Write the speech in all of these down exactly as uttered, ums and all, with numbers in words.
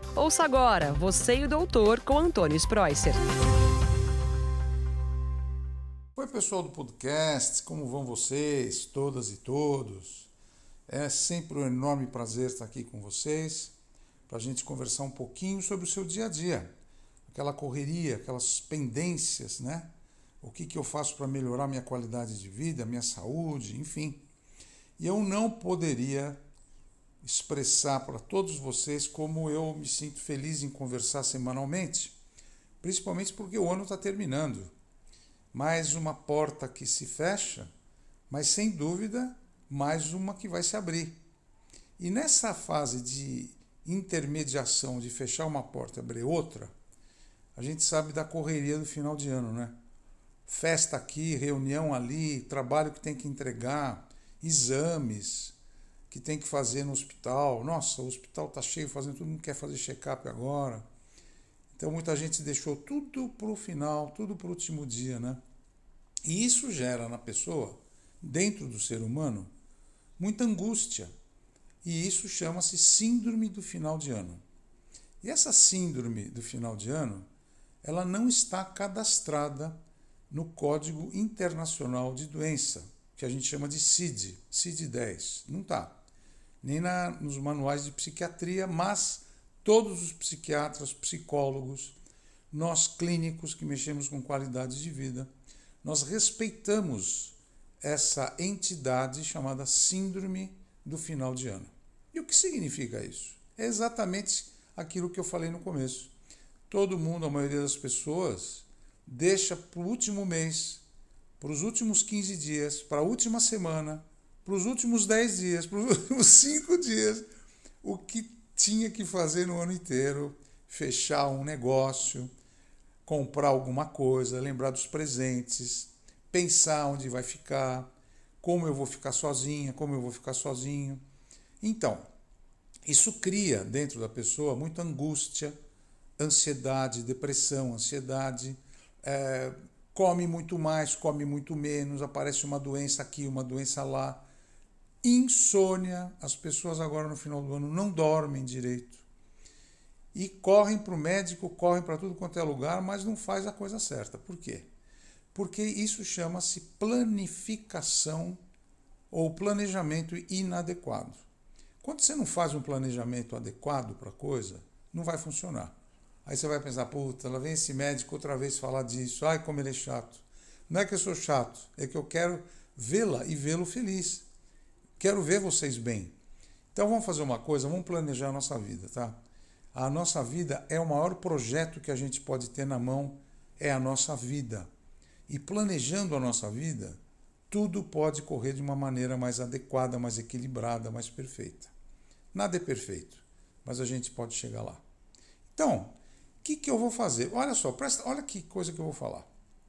Ouça agora Você e o Doutor com Antônio Spreuser. Oi, pessoal do podcast, como vão vocês, todas e todos? É sempre um enorme prazer estar aqui com vocês para a gente conversar um pouquinho sobre o seu dia a dia, aquela correria, aquelas pendências, né? O que, que eu faço para melhorar minha qualidade de vida, minha saúde, enfim. E eu não poderia expressar para todos vocês como eu me sinto feliz em conversar semanalmente, principalmente porque o ano está terminando. Mais uma porta que se fecha, mas sem dúvida mais uma que vai se abrir. E nessa fase de intermediação, de fechar uma porta e abrir outra, a gente sabe da correria do final de ano, né? Festa aqui, reunião ali, trabalho que tem que entregar, exames que tem que fazer no hospital. Nossa, o hospital está cheio, fazendo, todo mundo quer fazer check-up agora. Então muita gente deixou tudo para o final, tudo para o último dia, né? E isso gera na pessoa, dentro do ser humano, muita angústia. E isso chama-se síndrome do final de ano. E essa síndrome do final de ano, ela não está cadastrada no Código Internacional de Doença, que a gente chama de C I D, C I D dez. Não está. Nem na, nos manuais de psiquiatria, mas todos os psiquiatras, psicólogos, nós clínicos que mexemos com qualidade de vida, nós respeitamos essa entidade chamada síndrome do final de ano. E o que significa isso? É exatamente aquilo que eu falei no começo. Todo mundo, a maioria das pessoas, deixa para o último mês, para os últimos quinze dias, para a última semana, para os últimos dez dias, para os últimos cinco dias, o que tinha que fazer no ano inteiro, fechar um negócio, comprar alguma coisa, lembrar dos presentes, pensar onde vai ficar, como eu vou ficar sozinha, como eu vou ficar sozinho. Então, isso cria dentro da pessoa muita angústia, ansiedade, depressão, ansiedade, é, come muito mais, come muito menos, aparece uma doença aqui, uma doença lá. Insônia, as pessoas agora no final do ano não dormem direito. E correm para o médico, correm para tudo quanto é lugar, mas não faz a coisa certa. Por quê? Porque isso chama-se planificação ou planejamento inadequado. Quando você não faz um planejamento adequado para a coisa, não vai funcionar. Aí você vai pensar, puta, lá vem esse médico outra vez falar disso, ai como ele é chato. Não é que eu sou chato, é que eu quero vê-la e vê-lo feliz. Quero ver vocês bem. Então vamos fazer uma coisa, vamos planejar a nossa vida, tá? A nossa vida é o maior projeto que a gente pode ter na mão, é a nossa vida. E planejando a nossa vida, tudo pode correr de uma maneira mais adequada, mais equilibrada, mais perfeita. Nada é perfeito, mas a gente pode chegar lá. Então, o que, que eu vou fazer? Olha só, presta, olha que coisa que eu vou falar.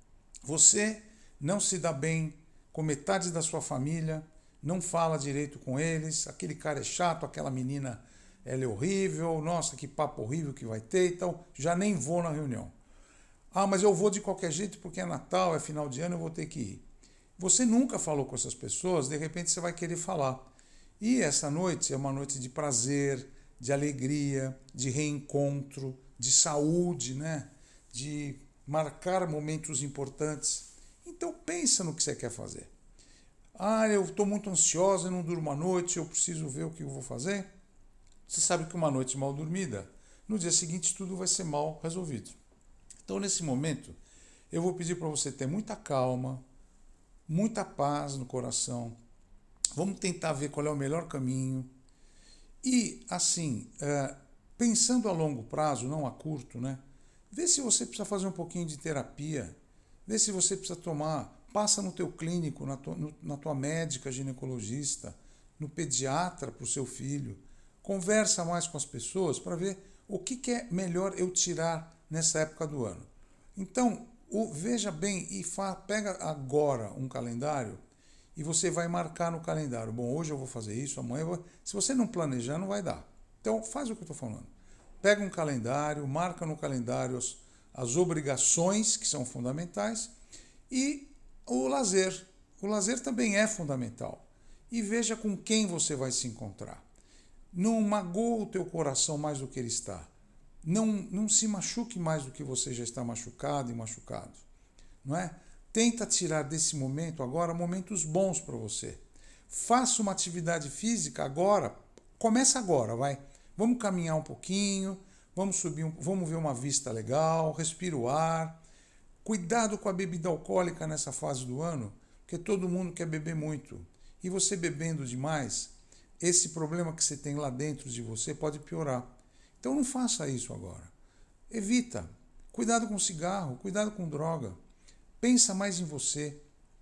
Você não se dá bem com metade da sua família, não fala direito com eles, aquele cara é chato, aquela menina ela é horrível, nossa, que papo horrível que vai ter, então já nem vou na reunião. Ah, mas eu vou de qualquer jeito porque é Natal, é final de ano, eu vou ter que ir. Você nunca falou com essas pessoas, de repente você vai querer falar. E essa noite é uma noite de prazer, de alegria, de reencontro, de saúde, né? De marcar momentos importantes. Então pensa no que você quer fazer. Ah, eu estou muito ansiosa, eu não durmo a noite, eu preciso ver o que eu vou fazer. Você sabe que uma noite mal dormida, no dia seguinte tudo vai ser mal resolvido. Então, nesse momento, eu vou pedir para você ter muita calma, muita paz no coração. Vamos tentar ver qual é o melhor caminho. E, assim, é, pensando a longo prazo, não a curto, né? Vê se você precisa fazer um pouquinho de terapia. Vê se você precisa tomar... Passa no teu clínico, na tua, no, na tua médica ginecologista, no pediatra para o seu filho. Conversa mais com as pessoas para ver o que, que é melhor eu tirar nessa época do ano. Então, o, veja bem e fa, pega agora um calendário e você vai marcar no calendário. Bom, hoje eu vou fazer isso, amanhã eu vou... Se você não planejar, não vai dar. Então, faz o que eu estou falando. Pega um calendário, marca no calendário as, as obrigações que são fundamentais e o lazer. O lazer também é fundamental. E veja com quem você vai se encontrar. Não magoa o teu coração mais do que ele está. Não, não se machuque mais do que você já está machucado e machucado, não é? Tenta tirar desse momento agora momentos bons para você. Faça uma atividade física agora, começa agora, vai. Vamos caminhar um pouquinho, vamos subir, um, vamos ver uma vista legal, respira o ar. Cuidado com a bebida alcoólica nessa fase do ano, porque todo mundo quer beber muito. E você bebendo demais, esse problema que você tem lá dentro de você pode piorar. Então não faça isso agora. Evita. Cuidado com cigarro, cuidado com droga. Pensa mais em você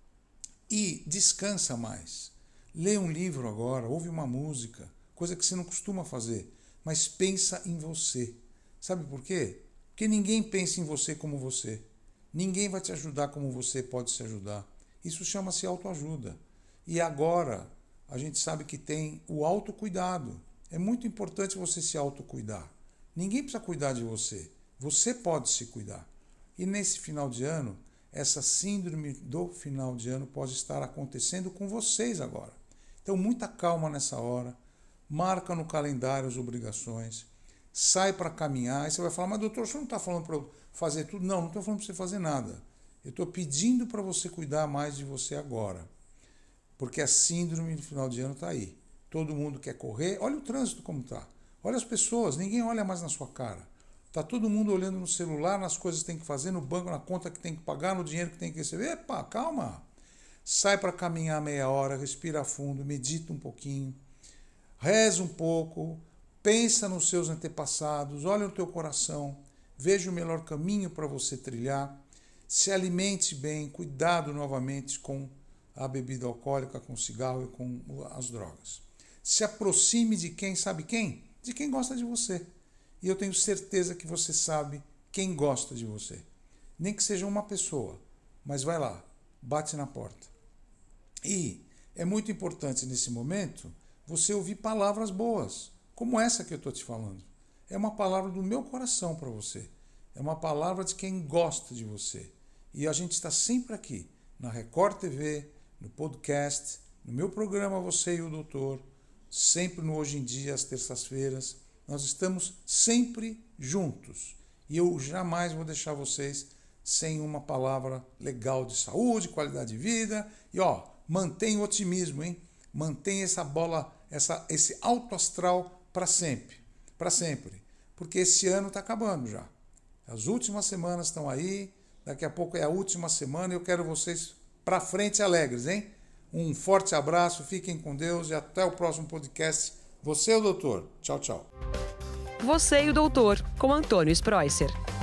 e descansa mais. Lê um livro agora, ouve uma música, coisa que você não costuma fazer, mas pensa em você. Sabe por quê? Porque ninguém pensa em você como você. Ninguém vai te ajudar como você pode se ajudar. Isso chama-se autoajuda. E agora a gente sabe que tem o autocuidado. É muito importante você se autocuidar. Ninguém precisa cuidar de você. Você pode se cuidar. E nesse final de ano, essa síndrome do final de ano pode estar acontecendo com vocês agora. Então, muita calma nessa hora. Marca no calendário as obrigações. Sai para caminhar. Aí você vai falar, mas doutor, você não está falando para eu fazer tudo? Não, não estou falando para você fazer nada. Eu estou pedindo para você cuidar mais de você agora. Porque a síndrome do final de ano está aí. Todo mundo quer correr. Olha o trânsito como está. Olha as pessoas, ninguém olha mais na sua cara. Está todo mundo olhando no celular, nas coisas que tem que fazer, no banco, na conta que tem que pagar, no dinheiro que tem que receber. Epa, calma. Sai para caminhar meia hora, respira fundo, medita um pouquinho, reza um pouco, pensa nos seus antepassados, olha no teu coração, veja o melhor caminho para você trilhar, se alimente bem, cuidado novamente com a bebida alcoólica, com o cigarro e com as drogas. Se aproxime de quem, sabe quem? De quem gosta de você. E eu tenho certeza que você sabe quem gosta de você. Nem que seja uma pessoa, mas vai lá, bate na porta. E é muito importante nesse momento você ouvir palavras boas, como essa que eu estou te falando. É uma palavra do meu coração para você. É uma palavra de quem gosta de você. E a gente está sempre aqui, na Record T V, no podcast, no meu programa Você e o Doutor, sempre no Hoje em Dia, às terças-feiras. Nós estamos sempre juntos. E eu jamais vou deixar vocês sem uma palavra legal de saúde, qualidade de vida. E ó, mantenha o otimismo, hein? Mantenha essa bola, essa, esse alto astral para sempre. Para sempre. Porque esse ano está acabando já. As últimas semanas estão aí. Daqui a pouco é a última semana e eu quero vocês para frente alegres, hein? Um forte abraço, fiquem com Deus e até o próximo podcast. Você e o Doutor. Tchau, tchau. Você e o Doutor, com Antônio Spreusser.